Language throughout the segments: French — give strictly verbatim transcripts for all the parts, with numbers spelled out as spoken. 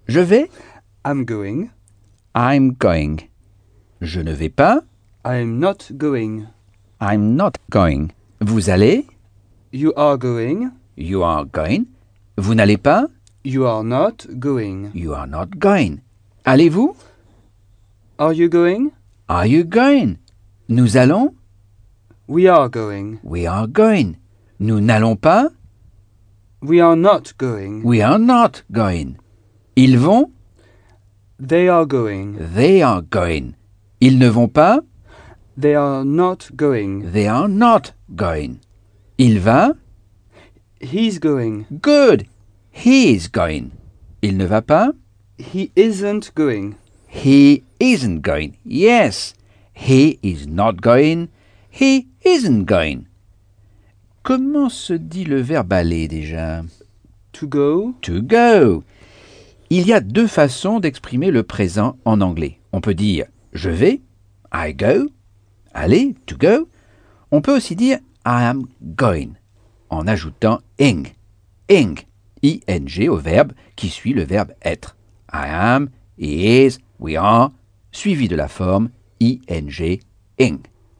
Je vais. I'm going. I'm going. Je ne vais pas. I'm not going. I'm not going. Vous allez. You are going. You are going. Vous n'allez pas. You are not going. You are not going. Allez-vous? Are you going? Are you going? Nous allons? We are going. We are going. Nous n'allons pas? We are not going. We are not going. Ils vont? They are going. They are going. Ils ne vont pas? They are not going. They are not going. Il va? He's going. Good. He is going. Il ne va pas? He isn't going. He isn't going. Yes. He is not going. He isn't going. Comment se dit le verbe aller déjà? To go. To go. Il y a deux façons d'exprimer le présent en anglais. On peut dire je vais, I go, aller, to go. On peut aussi dire I am going, en ajoutant ing, ing, I N G au verbe qui suit le verbe être. I am, he is, we are, suivi de la forme I N G, ing.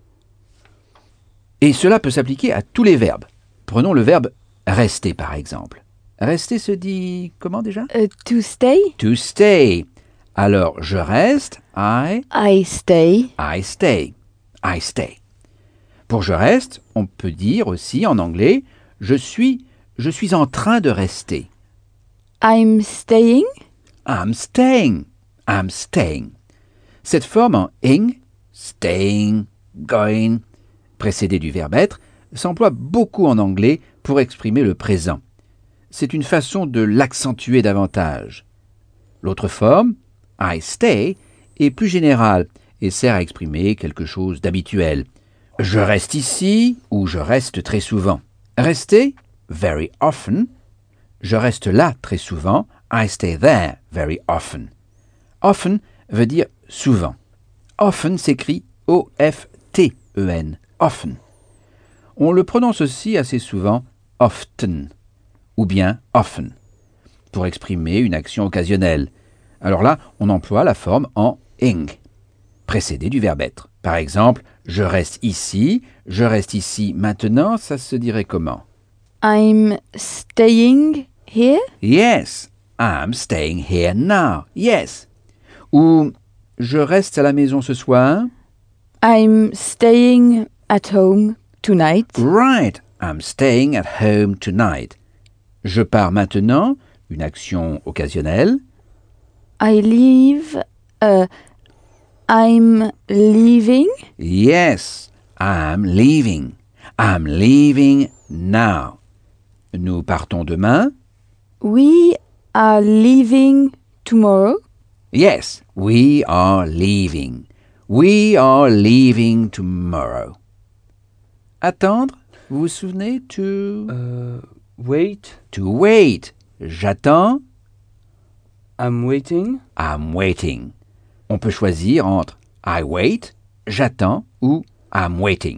Et cela peut s'appliquer à tous les verbes. Prenons le verbe rester par exemple. Rester se dit comment déjà? Uh, to stay. To stay. Alors, je reste, I, I stay. I stay, I stay. Pour je reste, on peut dire aussi en anglais, je suis, je suis en train de rester. I'm staying. I'm staying, I'm staying. Cette forme en ing, staying, going, précédée du verbe être, s'emploie beaucoup en anglais pour exprimer le présent. C'est une façon de l'accentuer davantage. L'autre forme, I stay, est plus générale et sert à exprimer quelque chose d'habituel. Je reste ici ou je reste très souvent. Rester, very often. Je reste là très souvent. I stay there very often. Often veut dire souvent. Often s'écrit O F T E N. Often. On le prononce aussi assez souvent often ou bien often pour exprimer une action occasionnelle. Alors là, on emploie la forme en ing, précédée du verbe être. Par exemple, je reste ici, je reste ici maintenant, ça se dirait comment? I'm staying here. Yes, I'm staying here now. Yes. Ou je reste à la maison ce soir. I'm staying at home tonight. Right, I'm staying at home tonight. Je pars maintenant, une action occasionnelle. I leave. Uh, I'm leaving. Yes, I'm leaving. I'm leaving now. Nous partons demain. We are leaving tomorrow. Yes, we are leaving. We are leaving tomorrow. Attendre, vous vous souvenez? To, Uh, wait. to wait. J'attends. I'm waiting. I'm waiting. On peut choisir entre I wait, j'attends ou I'm waiting.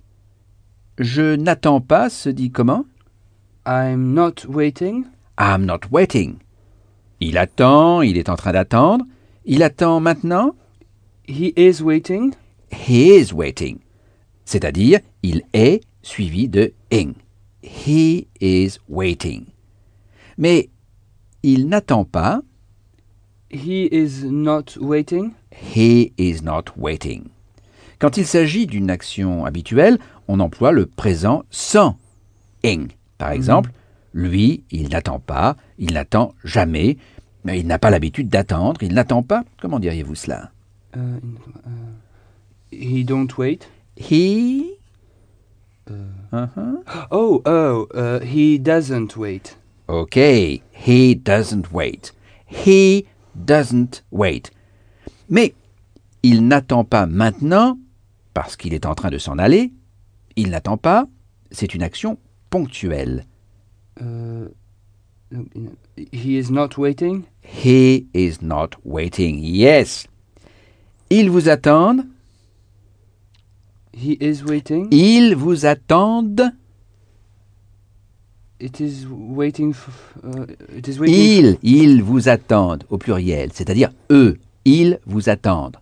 Je n'attends pas se dit comment? I'm not waiting. I'm not waiting. Il attend, il est en train d'attendre. Il attend maintenant. He is waiting. He is waiting. C'est-à-dire, il est suivi de ing. He is waiting. Mais il n'attend pas. He is not waiting. He is not waiting. Quand il s'agit d'une action habituelle, on emploie le présent sans ing. Par exemple, lui, il n'attend pas, il n'attend jamais, mais il n'a pas l'habitude d'attendre, il n'attend pas. Comment diriez-vous cela? Uh, uh, he don't wait. He. Uh-huh. Oh, oh, uh, he doesn't wait. Okay, he doesn't wait. He doesn't wait. Mais il n'attend pas maintenant parce qu'il est en train de s'en aller. Il n'attend pas, c'est une action ponctuelle. Uh, he is not waiting. He is not waiting. Yes. Ils vous attendent. He is waiting. Ils vous attendent. It is waiting for. Uh, it is waiting. Ils, ils vous attendent au pluriel, c'est-à-dire eux, ils vous attendent.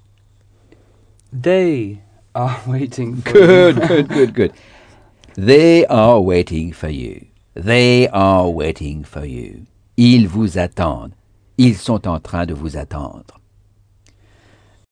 They are waiting for. Good, good, good, good. They are waiting for you. They are waiting for you. Ils vous attendent. Ils sont en train de vous attendre.